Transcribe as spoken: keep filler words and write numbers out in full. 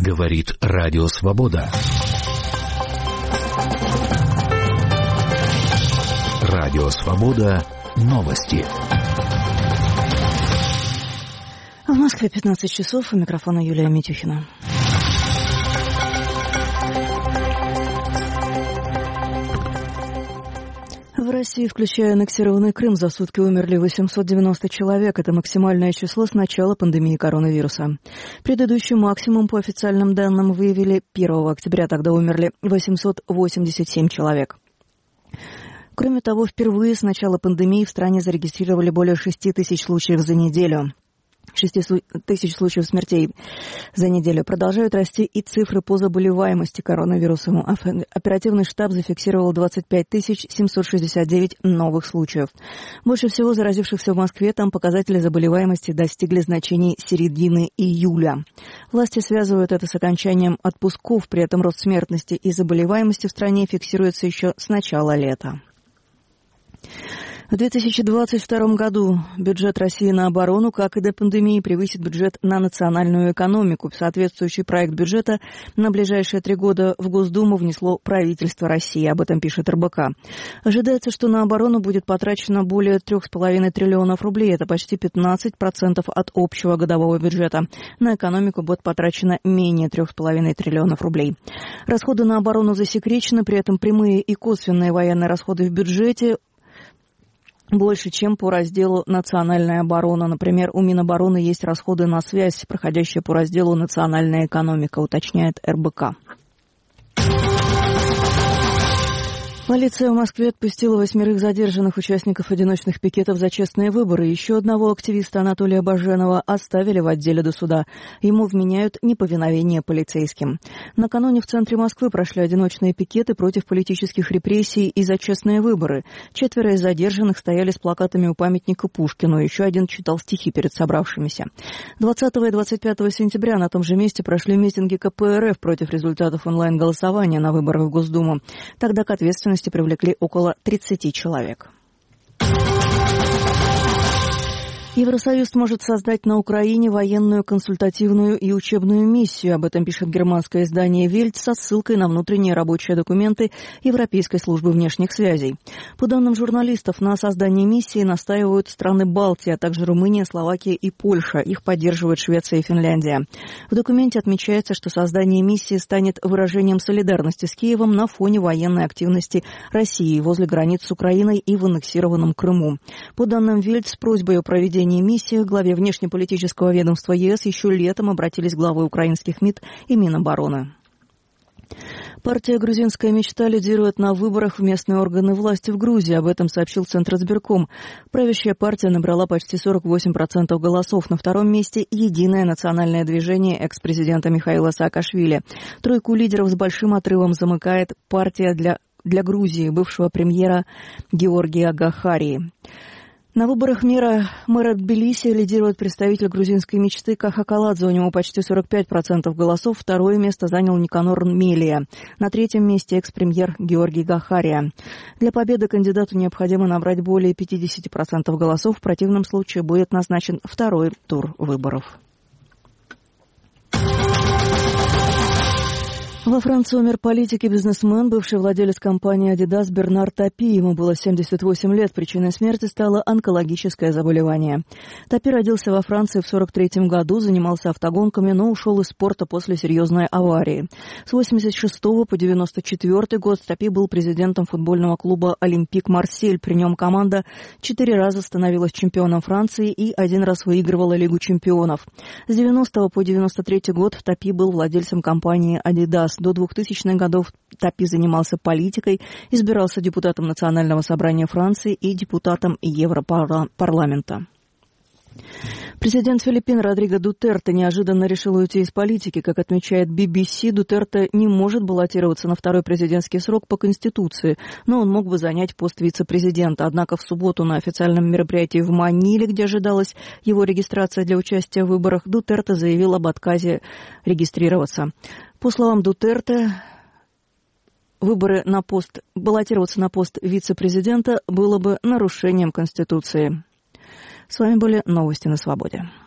Говорит Радио Свобода. Радио Свобода. Новости. В Москве пятнадцать часов. У микрофона Юлия Митюхина. В России, включая аннексированный Крым, за сутки умерли восемьсот девяносто человек. Это максимальное число с начала пандемии коронавируса. Предыдущий максимум, по официальным данным, выявили первого октября. Тогда умерли восемьсот восемьдесят семь человек. Кроме того, впервые с начала пандемии в стране зарегистрировали более шести тысяч случаев за неделю. шесть тысяч случаев смертей за неделю. Продолжают расти и цифры по заболеваемости коронавирусом. Оперативный штаб зафиксировал двадцать пять тысяч семьсот шестьдесят девять новых случаев. Больше всего заразившихся в Москве, там показатели заболеваемости достигли значений середины июля. Власти связывают это с окончанием отпусков, при этом рост смертности и заболеваемости в стране фиксируется еще с начала лета. В две тысячи двадцать втором году бюджет России на оборону, как и до пандемии, превысит бюджет на национальную экономику. Соответствующий проект бюджета на ближайшие три года в Госдуму внесло правительство России. Об этом пишет эр бэ ка. Ожидается, что на оборону будет потрачено более трех с половиной триллионов рублей. Это почти пятнадцать процентов от общего годового бюджета. На экономику будет потрачено менее трех с половиной триллионов рублей. Расходы на оборону засекречены, при этом прямые и косвенные военные расходы в бюджете больше, чем по разделу «Национальная оборона». Например, у Минобороны есть расходы на связь, проходящие по разделу «Национальная экономика», уточняет эр бэ ка. Полиция в Москве отпустила восьмерых задержанных участников одиночных пикетов за честные выборы. Еще одного активиста Анатолия Баженова оставили в отделе до суда. Ему вменяют неповиновение полицейским. Накануне в центре Москвы прошли одиночные пикеты против политических репрессий и за честные выборы. Четверо из задержанных стояли с плакатами у памятника Пушкину. Еще один читал стихи перед собравшимися. двадцатого и двадцать пятого сентября на том же месте прошли митинги ка пэ эр эф против результатов онлайн-голосования на выборах в Госдуму. Тогда к ответственности привлекли около тридцати человек. Евросоюз может создать на Украине военную, консультативную и учебную миссию. Об этом пишет германское издание «Вельт» со ссылкой на внутренние рабочие документы Европейской службы внешних связей. По данным журналистов, на создание миссии настаивают страны Балтии, а также Румыния, Словакия и Польша. Их поддерживают Швеция и Финляндия. В документе отмечается, что создание миссии станет выражением солидарности с Киевом на фоне военной активности России возле границ с Украиной и в аннексированном Крыму. По данным «Вельт», с просьбой о проведении миссии к главе внешнеполитического ведомства е эс еще летом обратились главы украинских МИД и Минобороны. Партия «Грузинская мечта» лидирует на выборах в местные органы власти в Грузии. Об этом сообщил Центризбирком. Правящая партия набрала почти сорок восемь процентов голосов. На втором месте «Единое национальное движение» экс-президента Михаила Саакашвили. Тройку лидеров с большим отрывом замыкает партия для, для Грузии бывшего премьера Георгия Гахарии. На выборах мэра, мэра Тбилиси лидирует представитель грузинской мечты Каха Каладзе. У него почти сорок пять процентов голосов. Второе место занял Никанор Мелия. На третьем месте экс-премьер Георгий Гахария. Для победы кандидату необходимо набрать более пятьдесят процентов голосов. В противном случае будет назначен второй тур выборов. Во Франции умер политик и бизнесмен, бывший владелец компании «Адидас» Бернар Тапи. Ему было семьдесят восемь лет. Причиной смерти стало онкологическое заболевание. Тапи родился во Франции в сорок третьем году, занимался автогонками, но ушел из спорта после серьезной аварии. С восемьдесят шестого по девяносто четвёртый год Тапи был президентом футбольного клуба «Олимпик Марсель». При нем команда четыре раза становилась чемпионом Франции и один раз выигрывала Лигу чемпионов. С девяностого по девяносто третий год Тапи был владельцем компании «Адидас». До двухтысячных годов Тапи занимался политикой, избирался депутатом Национального собрания Франции и депутатом Европарламента. Президент Филиппин Родриго Дутерте неожиданно решил уйти из политики. Как отмечает би би си, Дутерте не может баллотироваться на второй президентский срок по Конституции, но он мог бы занять пост вице-президента. Однако в субботу на официальном мероприятии в Маниле, где ожидалась его регистрация для участия в выборах, Дутерте заявил об отказе регистрироваться. По словам Дутерте, выборы на пост, баллотироваться на пост вице-президента было бы нарушением Конституции. С вами были новости на Свободе.